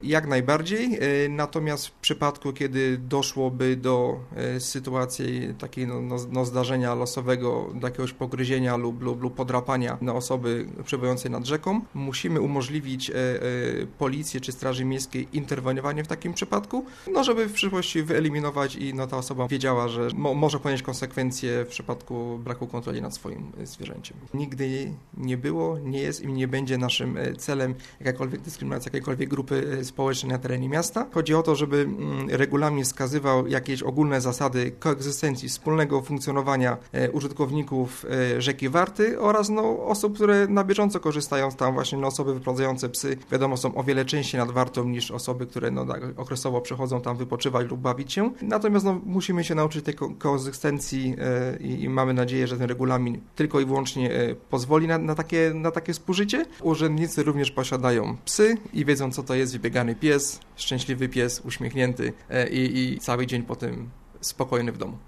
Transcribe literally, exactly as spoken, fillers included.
Jak najbardziej, natomiast w przypadku, kiedy doszłoby do sytuacji takiego no, no, zdarzenia losowego, do jakiegoś pogryzienia lub, lub, lub podrapania na osoby przebywającej nad rzeką, musimy umożliwić policji czy Straży Miejskiej interweniowanie w takim przypadku, no żeby w przyszłości wyeliminować i no, ta osoba wiedziała, że mo- może ponieść konsekwencje w przypadku braku kontroli nad swoim zwierzęciem. Nigdy nie było, nie jest i nie będzie naszym celem jakakolwiek dyskryminacja jakiejkolwiek grupy społecznej na terenie miasta. Chodzi o to, żeby regulamin wskazywał jakieś ogólne zasady koegzystencji, wspólnego funkcjonowania użytkowników rzeki Warty oraz no, osób, które na bieżąco korzystają tam właśnie no, osoby wyprowadzające psy, wiadomo, są o wiele częściej nad Wartą niż osoby, które no, okresowo przychodzą tam wypoczywać lub bawić się. Natomiast no, musimy się nauczyć tej ko- koegzystencji i, i mamy nadzieję, że ten regulamin tylko i wyłącznie pozwoli na, na, takie, na takie współżycie. Urzędnicy również posiadają psy i wiedzą, co to jest wybiegany pies, szczęśliwy pies, uśmiechnięty i, i cały dzień potem spokojny w domu.